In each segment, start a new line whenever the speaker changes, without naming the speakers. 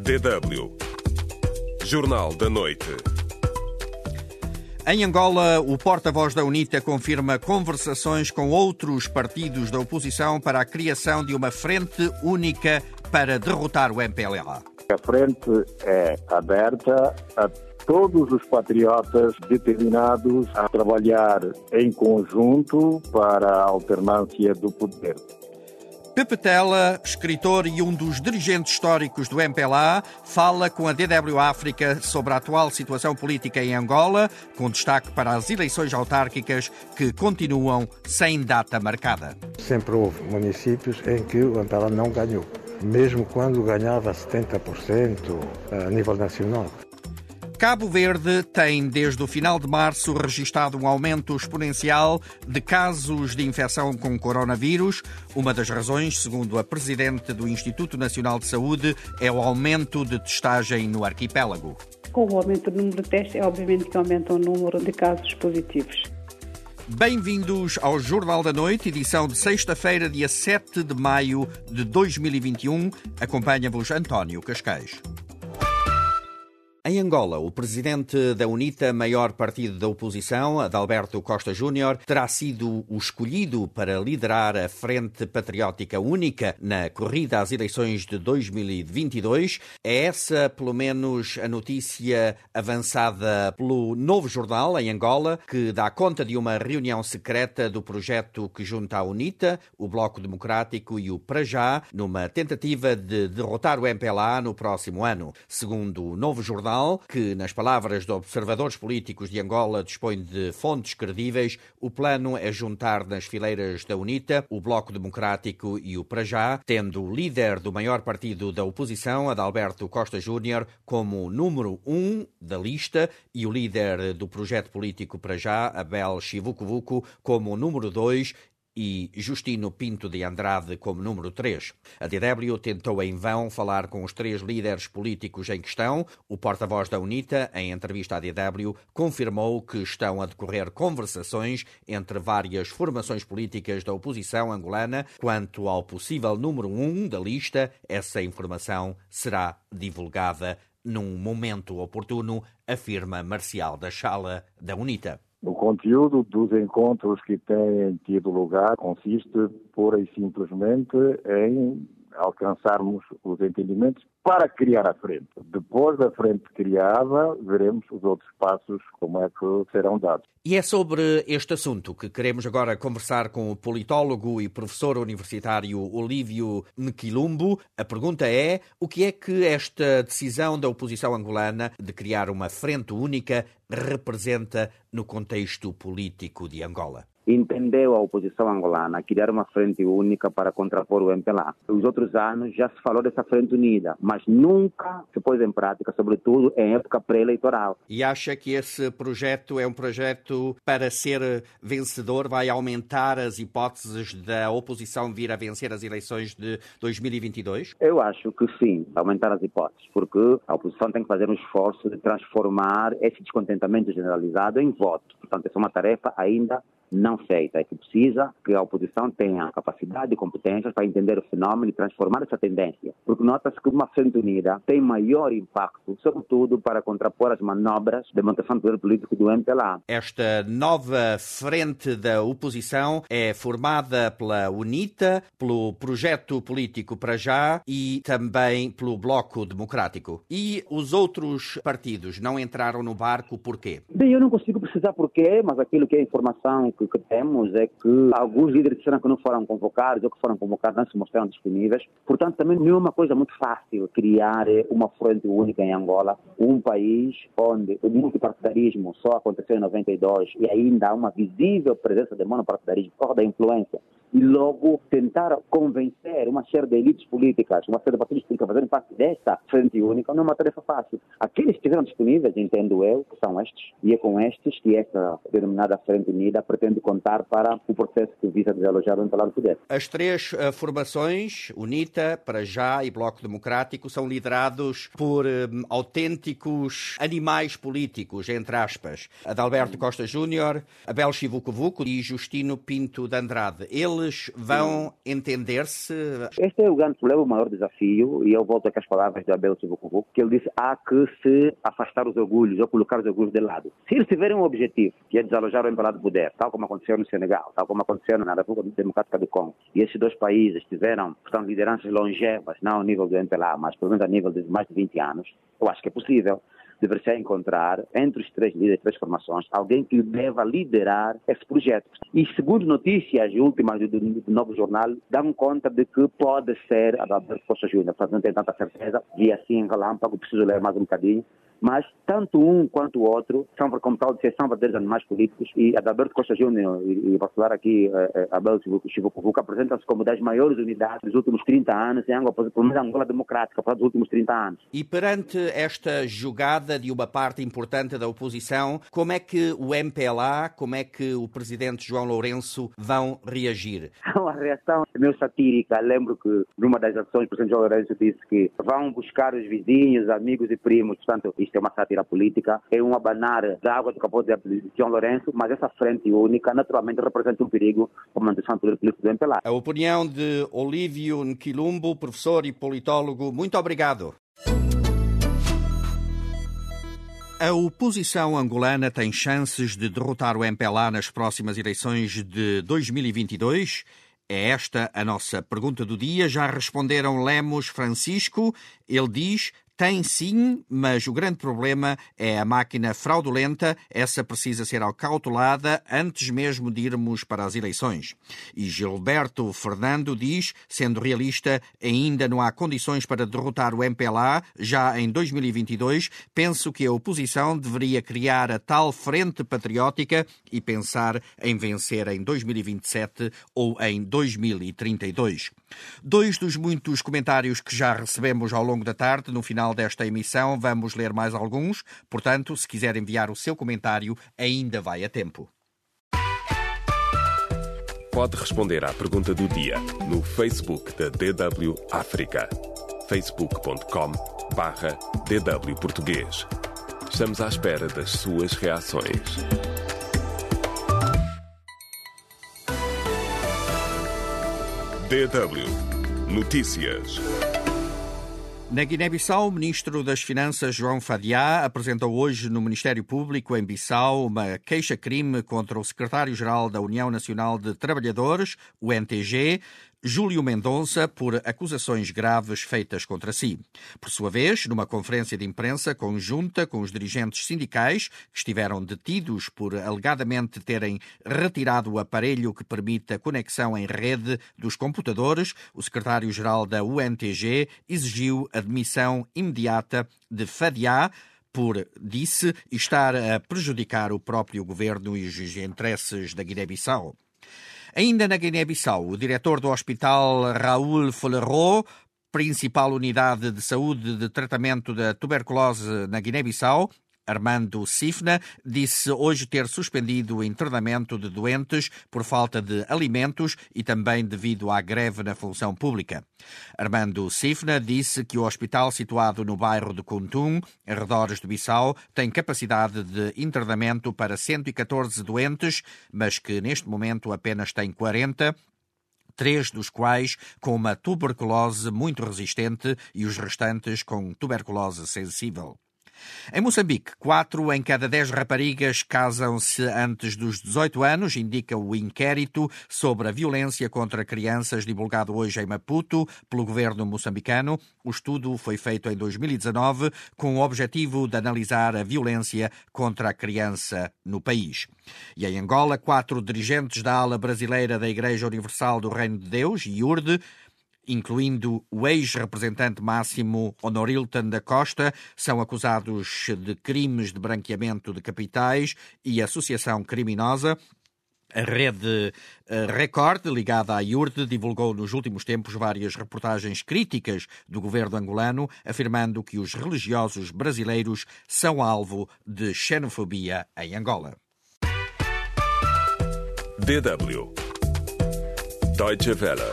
DW Jornal da Noite.
Em Angola, o porta-voz da UNITA confirma conversações com outros partidos da oposição para a criação de uma frente única para derrotar o MPLA.
A frente é aberta a todos os patriotas determinados a trabalhar em conjunto para a alternância do poder.
Pepe Tela, escritor e um dos dirigentes históricos do MPLA, fala com a DW África sobre a atual situação política em Angola, com destaque para as eleições autárquicas que continuam sem data marcada.
Sempre houve municípios em que o MPLA não ganhou, mesmo quando ganhava 70% a nível nacional.
Cabo Verde tem, desde o final de março, registrado um aumento exponencial de casos de infecção com coronavírus. Uma das razões, segundo a presidente do Instituto Nacional de Saúde, é o aumento de testagem no arquipélago.
Com o aumento do número de testes, é obviamente que aumenta o número de casos positivos.
Bem-vindos ao Jornal da Noite, edição de sexta-feira, dia 7 de maio de 2021. Acompanha-vos António Cascais. Em Angola, o presidente da UNITA, maior partido da oposição, Adalberto Costa Júnior, terá sido o escolhido para liderar a Frente Patriótica Única na corrida às eleições de 2022. É essa, pelo menos, a notícia avançada pelo Novo Jornal, em Angola, que dá conta de uma reunião secreta do projeto que junta a UNITA, o Bloco Democrático e o PRAJÁ, numa tentativa de derrotar o MPLA no próximo ano. Segundo o Novo Jornal, que, nas palavras de observadores políticos de Angola, dispõe de fontes credíveis, o plano é juntar nas fileiras da UNITA o Bloco Democrático e o PRAJÁ, tendo o líder do maior partido da oposição, Adalberto Costa Júnior, como número 1 da lista e o líder do projeto político PRAJÁ, Abel Chivucovuco, como número 2 e Justino Pinto de Andrade como número 3. A DW tentou em vão falar com os três líderes políticos em questão. O porta-voz da UNITA, em entrevista à DW, confirmou que estão a decorrer conversações entre várias formações políticas da oposição angolana quanto ao possível número 1 da lista. Essa informação será divulgada num momento oportuno, afirma Marcial da Chala, da UNITA.
O conteúdo dos encontros que têm tido lugar consiste pura e simplesmente em alcançarmos os entendimentos para criar a frente. Depois da frente criada, veremos os outros passos, como é que serão dados.
E é sobre este assunto que queremos agora conversar com o politólogo e professor universitário Olívio Nquilumbo. A pergunta é: o que é que esta decisão da oposição angolana de criar uma frente única representa no contexto político de Angola?
Entendeu a oposição angolana criar uma frente única para contrapor o MPLA. Nos outros anos já se falou dessa frente unida, mas nunca se pôs em prática, sobretudo em época pré-eleitoral.
E acha que esse projeto é um projeto para ser vencedor, vai aumentar as hipóteses da oposição vir a vencer as eleições de 2022?
Eu acho que sim, aumentar as hipóteses, porque a oposição tem que fazer um esforço de transformar esse descontentamento generalizado em voto. Portanto, essa é uma tarefa ainda não feita, é que precisa que a oposição tenha capacidade e competências para entender o fenómeno e transformar essa tendência. Porque nota-se que uma frente unida tem maior impacto, sobretudo para contrapor as manobras de manutenção do poder político do MPLA.
Esta nova frente da oposição é formada pela UNITA, pelo projeto político PRAJÁ e também pelo Bloco Democrático. E os outros partidos não entraram no barco porquê?
Bem, eu não consigo precisar porquê, mas aquilo que é informação que temos é que alguns líderes disseram que não foram convocados ou que foram convocados não se mostraram disponíveis. Portanto, também não é uma coisa muito fácil criar uma frente única em Angola, um país onde o multipartidarismo só aconteceu em 92 e ainda há uma visível presença de monopartidarismo por causa da influência. E logo tentar convencer uma série de elites políticas, uma série de partidos políticos a fazerem parte desta frente única não é uma tarefa fácil. Aqueles que estiveram disponíveis, entendo eu, que são estes, e é com estes que esta denominada frente unida pretende pretende contar para o processo que visa desalojar o MPLA do poder.
As três formações, UNITA, Para Já e Bloco Democrático, são liderados por autênticos animais políticos, entre aspas. Adalberto Costa Júnior, Abel Chivucovuco e Justino Pinto de Andrade. Eles vão entender-se?
Este é o grande problema, o maior desafio, e eu volto aqui às palavras de Abel Chivucovuco, que ele disse: há que se afastar os orgulhos, ou colocar os orgulhos de lado. Se eles tiverem um objetivo, que é desalojar o MPLA do poder, tal como aconteceu no Senegal, tal como aconteceu na República Democrática do Congo, e esses dois países tiveram, portanto, lideranças longevas, não ao nível do MPLA, mas pelo menos a nível de mais de 20 anos, eu acho que é possível. Deveria encontrar, entre os três líderes, três formações, alguém que deva liderar esse projeto. E segundo notícias últimas do Novo Jornal, dão conta de que pode ser Adalberto Costa Júnior, mas não tenho tanta certeza, vi assim em relâmpago, preciso ler mais um bocadinho. Mas tanto um quanto o outro são, como tal, são verdadeiros animais políticos, e Adalberto Costa Júnior e vou falar aqui Abel Chivucovuco apresentam-se como das maiores unidades dos últimos 30 anos em Angola, pelo menos Angola democrática, para os últimos 30 anos.
E perante esta jogada de uma parte importante da oposição, como é que o MPLA, como é que o presidente João Lourenço vão reagir?
A reação é meio satírica. Lembro que numa das ações o presidente João Lourenço disse que vão buscar os vizinhos, amigos e primos. Portanto, isto é uma sátira política, é um abanar da água do capote de João Lourenço, mas essa frente única naturalmente representa um perigo para a manutenção política do MPLA.
A opinião de Olívio Nquilumbo, professor e politólogo. Muito obrigado. A oposição angolana tem chances de derrotar o MPLA nas próximas eleições de 2022? É esta a nossa pergunta do dia. Já responderam Lemos Francisco. Ele diz: tem sim, mas o grande problema é a máquina fraudulenta. Essa precisa ser acautelada antes mesmo de irmos para as eleições. E Gilberto Fernando diz, sendo realista, ainda não há condições para derrotar o MPLA já em 2022. Penso que a oposição deveria criar a tal frente patriótica e pensar em vencer em 2027 ou em 2032. Dois dos muitos comentários que já recebemos ao longo da tarde, no final desta emissão, vamos ler mais alguns. Portanto, se quiser enviar o seu comentário, ainda vai a tempo.
Pode responder à pergunta do dia no Facebook da DW África. facebook.com/DW Português. Estamos à espera das suas reações. DW Notícias.
Na Guiné-Bissau, o ministro das Finanças, João Fadiá, apresentou hoje no Ministério Público em Bissau uma queixa-crime contra o secretário-geral da União Nacional de Trabalhadores, o UNTG, Júlio Mendonça, por acusações graves feitas contra si. Por sua vez, numa conferência de imprensa conjunta com os dirigentes sindicais, que estiveram detidos por alegadamente terem retirado o aparelho que permite a conexão em rede dos computadores, o secretário-geral da UNTG exigiu a demissão imediata de Fadiá, por, disse, estar a prejudicar o próprio governo e os interesses da Guiné-Bissau. Ainda na Guiné-Bissau, o diretor do hospital Raul Follerot, principal unidade de saúde de tratamento da tuberculose na Guiné-Bissau, Armando Sifna, disse hoje ter suspendido o internamento de doentes por falta de alimentos e também devido à greve na função pública. Armando Sifna disse que o hospital situado no bairro de Kuntum, arredores de Bissau, tem capacidade de internamento para 114 doentes, mas que neste momento apenas tem 40, 3 dos quais com uma tuberculose muito resistente e os restantes com tuberculose sensível. Em Moçambique, 4 em cada 10 raparigas casam-se antes dos 18 anos, indica o inquérito sobre a violência contra crianças divulgado hoje em Maputo pelo governo moçambicano. O estudo foi feito em 2019 com o objetivo de analisar a violência contra a criança no país. E em Angola, 4 dirigentes da ala brasileira da Igreja Universal do Reino de Deus, IURD, incluindo o ex-representante máximo Honorilton da Costa, são acusados de crimes de branqueamento de capitais e associação criminosa. A rede Record, ligada à IURD, divulgou nos últimos tempos várias reportagens críticas do governo angolano, afirmando que os religiosos brasileiros são alvo de xenofobia em Angola.
DW Deutsche Welle.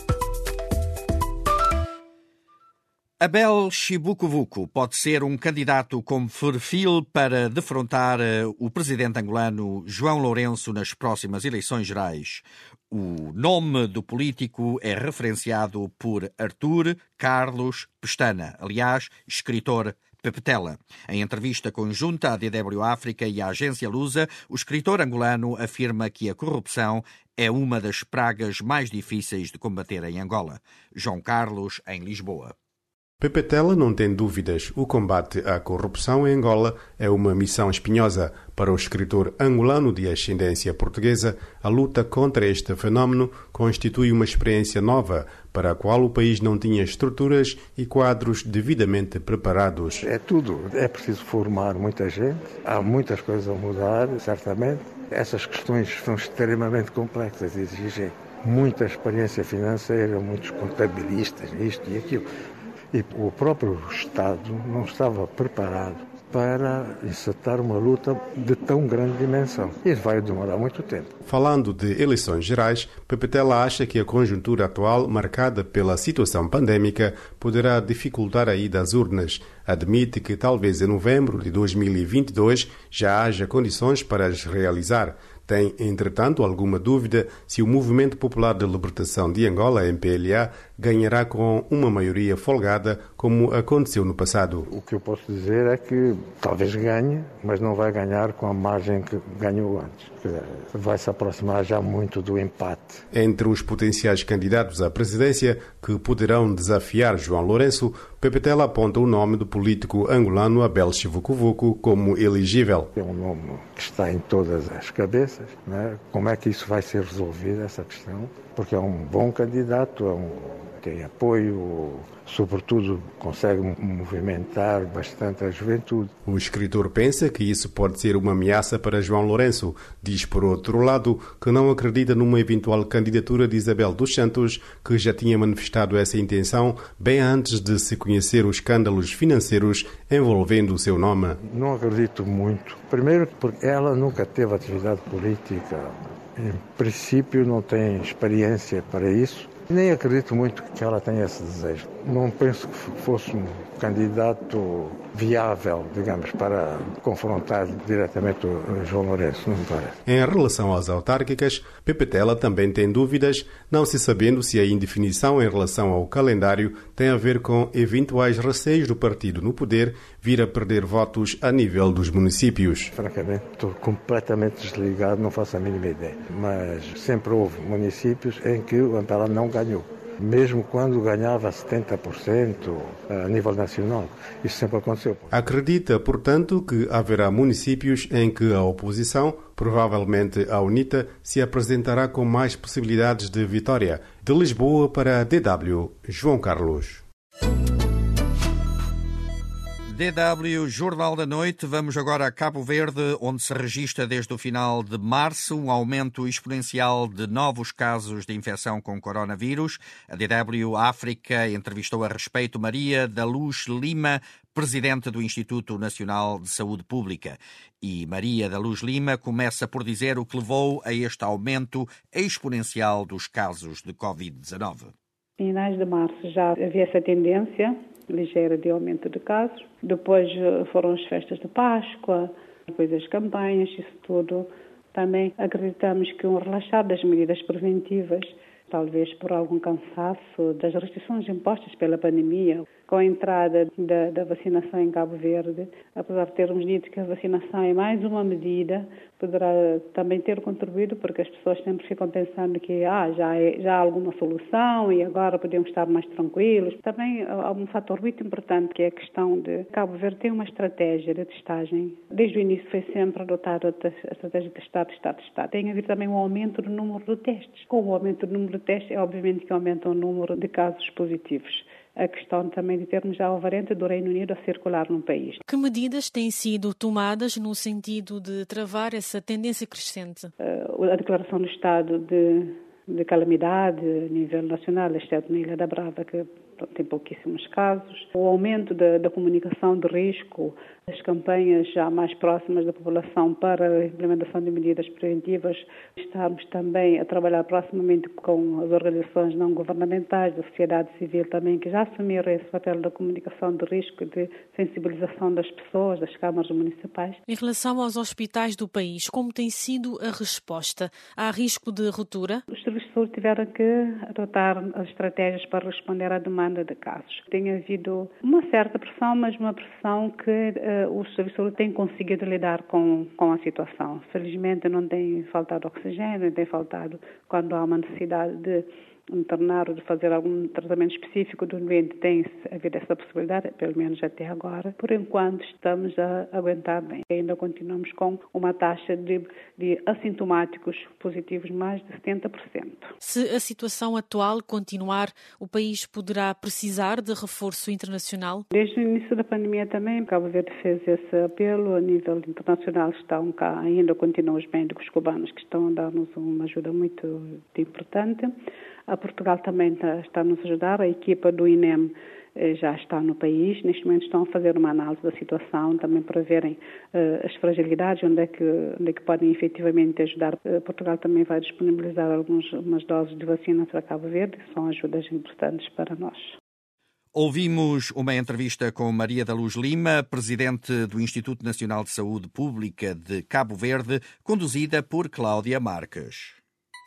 Abel Chibukuvuku pode ser um candidato com perfil para defrontar o presidente angolano João Lourenço nas próximas eleições gerais. O nome do político é referenciado por Arthur Carlos Pestana, aliás, escritor Pepetela. Em entrevista conjunta à DW África e à agência Lusa, o escritor angolano afirma que a corrupção é uma das pragas mais difíceis de combater em Angola. João Carlos, em Lisboa.
Pepetela não tem dúvidas. O combate à corrupção em Angola é uma missão espinhosa. Para o escritor angolano de ascendência portuguesa, a luta contra este fenómeno constitui uma experiência nova, para a qual o país não tinha estruturas e quadros devidamente preparados.
É tudo. É preciso formar muita gente. Há muitas coisas a mudar, certamente. Essas questões são extremamente complexas e exigem muita experiência financeira, muitos contabilistas, isto e aquilo. E o próprio Estado não estava preparado para encetar uma luta de tão grande dimensão. Isso vai demorar muito tempo.
Falando de eleições gerais, Pepetela acha que a conjuntura atual, marcada pela situação pandémica, poderá dificultar a ida às urnas. Admite que talvez em novembro de 2022 já haja condições para as realizar. Tem, entretanto, alguma dúvida se o Movimento Popular de Libertação de Angola, MPLA, ganhará com uma maioria folgada, como aconteceu no passado.
O que eu posso dizer é que talvez ganhe, mas não vai ganhar com a margem que ganhou antes. Vai se aproximar já muito do empate.
Entre os potenciais candidatos à presidência que poderão desafiar João Lourenço, Pepetela aponta o nome do político angolano Abel Chibukuvuku como elegível.
É um nome que está em todas as cabeças, né? Como é que isso vai ser resolvido, essa questão? Porque é um bom candidato, tem apoio, sobretudo consegue movimentar bastante a juventude.
O escritor pensa que isso pode ser uma ameaça para João Lourenço. Diz, por outro lado, que não acredita numa eventual candidatura de Isabel dos Santos, que já tinha manifestado essa intenção bem antes de se conhecer os escândalos financeiros envolvendo o seu nome.
Não acredito muito. Primeiro porque ela nunca teve atividade política. Em princípio não tem experiência para isso. Nem acredito muito que ela tenha esse desejo. Não penso que fosse um candidato viável, digamos, para confrontar diretamente o João Lourenço, não me parece.
Em relação às autárquicas, Pepetela também tem dúvidas, não se sabendo se a indefinição em relação ao calendário tem a ver com eventuais receios do partido no poder vir a perder votos a nível dos municípios.
Francamente, estou completamente desligado, não faço a mínima ideia. Mas sempre houve municípios em que o MPLA não ganhou. Mesmo quando ganhava 70% a nível nacional. Isso sempre aconteceu.
Acredita, portanto, que haverá municípios em que a oposição, provavelmente a UNITA, se apresentará com mais possibilidades de vitória. De Lisboa para a DW, João Carlos.
DW Jornal da Noite. Vamos agora a Cabo Verde, onde se registra desde o final de março um aumento exponencial de novos casos de infecção com coronavírus. A DW África entrevistou a respeito Maria da Luz Lima, presidente do Instituto Nacional de Saúde Pública. E Maria da Luz Lima começa por dizer o que levou a este aumento exponencial dos casos de Covid-19.
Em finais de março já havia essa tendência ligeira de aumento de casos. Depois foram as festas de Páscoa, depois as campanhas, isso tudo. Também acreditamos que um relaxar das medidas preventivas, talvez por algum cansaço das restrições impostas pela pandemia, com a entrada da vacinação em Cabo Verde, apesar de termos dito que a vacinação é mais uma medida, poderá também ter contribuído, porque as pessoas sempre ficam pensando que já há alguma solução e agora podemos estar mais tranquilos. Também há um fator muito importante, que é a questão de Cabo Verde ter uma estratégia de testagem. Desde o início foi sempre adotada a estratégia de testado. Tem a ver também um aumento do número de testes. Com o aumento do número de testes, é obviamente que aumenta o número de casos positivos. A questão também de termos já a variante do Reino Unido a circular no país.
Que medidas têm sido tomadas no sentido de travar essa tendência crescente?
A declaração do estado de calamidade a nível nacional, exceto na Ilha da Brava, que tem pouquíssimos casos. O aumento da comunicação de risco, as campanhas já mais próximas da população para a implementação de medidas preventivas. Estamos também a trabalhar proximamente com as organizações não governamentais, da sociedade civil também, que já assumiram esse papel da comunicação de risco e de sensibilização das pessoas, das câmaras municipais.
Em relação aos hospitais do país, como tem sido a resposta? Há risco de ruptura?
Os serviços de saúde tiveram que adotar as estratégias para responder à demanda de casos. Tem havido uma certa pressão, mas uma pressão que os serviços de saúde têm conseguido lidar com a situação. Felizmente não tem faltado oxigênio, não tem faltado quando há uma necessidade de internar ou de fazer algum tratamento específico do doente, tem havido essa possibilidade, pelo menos até agora. Por enquanto estamos a aguentar bem. Ainda continuamos com uma taxa de assintomáticos positivos mais de 70%.
Se a situação atual continuar, o país poderá precisar de reforço internacional?
Desde o início da pandemia também, Cabo Verde fez esse apelo a nível internacional. Estão cá, ainda continuam os médicos cubanos que estão a dar-nos uma ajuda muito importante. A Portugal também está a nos ajudar, a equipa do INEM já está no país, neste momento estão a fazer uma análise da situação, também para verem as fragilidades, onde é que podem efetivamente ajudar. Portugal também vai disponibilizar algumas doses de vacina para Cabo Verde, são ajudas importantes para nós.
Ouvimos uma entrevista com Maria da Luz Lima, presidente do Instituto Nacional de Saúde Pública de Cabo Verde, conduzida por Cláudia Marques.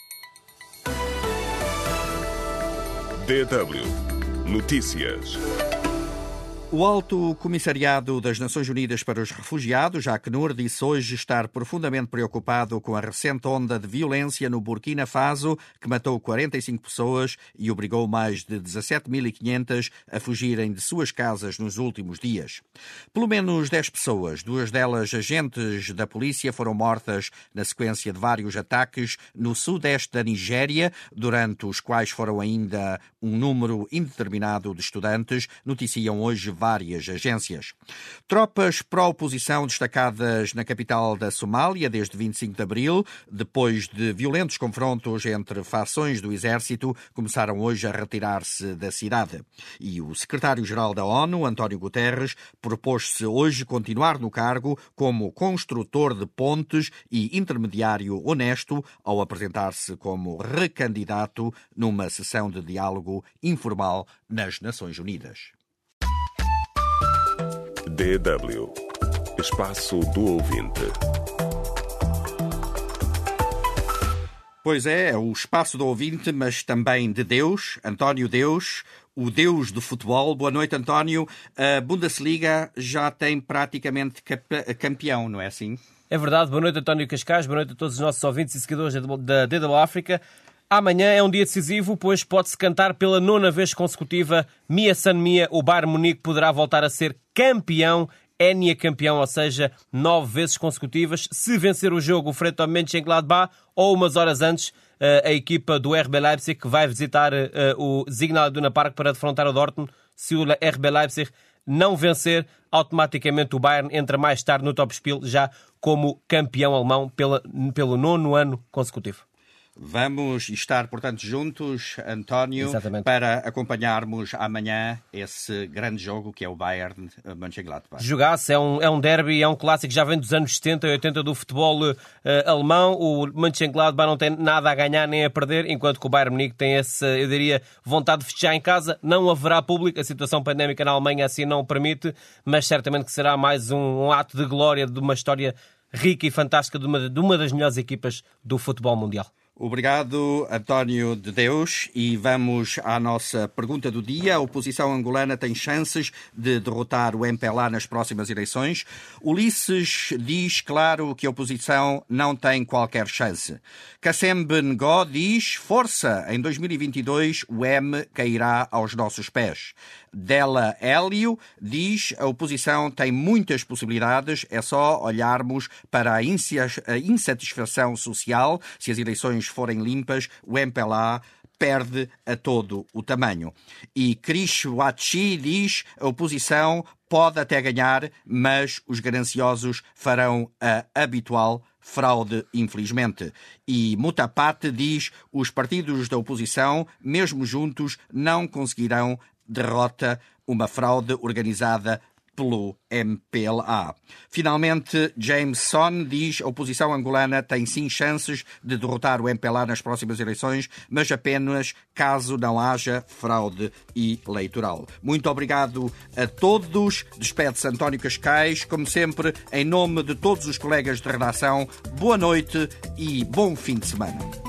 DW Notícias.
O Alto Comissariado das Nações Unidas para os Refugiados, Acnur, disse hoje estar profundamente preocupado com a recente onda de violência no Burkina Faso, que matou 45 pessoas e obrigou mais de 17.500 a fugirem de suas casas nos últimos dias. Pelo menos 10 pessoas, 2 delas agentes da polícia, foram mortas na sequência de vários ataques no sudeste da Nigéria, durante os quais foram ainda um número indeterminado de estudantes, noticiam hoje várias agências. Tropas pró-oposição destacadas na capital da Somália desde 25 de abril, depois de violentos confrontos entre fações do exército, começaram hoje a retirar-se da cidade. E o secretário-geral da ONU, António Guterres, propôs-se hoje continuar no cargo como construtor de pontes e intermediário honesto ao apresentar-se como recandidato numa sessão de diálogo informal nas Nações Unidas.
DW Espaço do Ouvinte.
Pois é o espaço do ouvinte, mas também de Deus, António Deus, o Deus do futebol. Boa noite, António. A Bundesliga já tem praticamente campeão, não é assim?
É verdade. Boa noite, António Cascais. Boa noite a todos os nossos ouvintes e seguidores da DW África. Amanhã é um dia decisivo, pois pode-se cantar pela 9ª vez consecutiva Mia San Mia. O Bayern Munique poderá voltar a ser campeão, Enia campeão, ou seja, 9 vezes consecutivas, se vencer o jogo frente ao Mönchengladbach ou umas horas antes a equipa do RB Leipzig, que vai visitar o Signal Iduna Park para defrontar o Dortmund. Se o RB Leipzig não vencer, automaticamente o Bayern entra mais tarde no Topspiel já como campeão alemão pelo 9º ano consecutivo.
Vamos estar, portanto, juntos, António,
Exatamente,
para acompanharmos amanhã esse grande jogo que é o Bayern Mönchengladbach.
Jogasse, é um derby, é um clássico, já vem dos anos 70 e 80 do futebol alemão. O Mönchengladbach não tem nada a ganhar nem a perder, enquanto que o Bayern Munique tem essa, eu diria, vontade de fechar em casa. Não haverá público, a situação pandémica na Alemanha assim não o permite, mas certamente que será mais um ato de glória de uma história rica e fantástica de uma das melhores equipas do futebol mundial.
Obrigado, António de Deus. E vamos à nossa pergunta do dia. A oposição angolana tem chances de derrotar o MPLA nas próximas eleições? Ulisses diz, claro, que a oposição não tem qualquer chance. Kassembe Ngó diz, força, em 2022 o M cairá aos nossos pés. Della Hélio diz, a oposição tem muitas possibilidades, é só olharmos para a insatisfação social. Se as eleições forem limpas, o MPLA perde a todo o tamanho. E Chris Wachi diz, a oposição pode até ganhar, mas os gananciosos farão a habitual fraude, infelizmente. E Mutapate diz, os partidos da oposição, mesmo juntos, não conseguirão derrota uma fraude organizada pelo MPLA. Finalmente, James Son diz que a oposição angolana tem sim chances de derrotar o MPLA nas próximas eleições, mas apenas caso não haja fraude eleitoral. Muito obrigado a todos. Despede-se António Cascais. Como sempre, em nome de todos os colegas de redação, boa noite e bom fim de semana.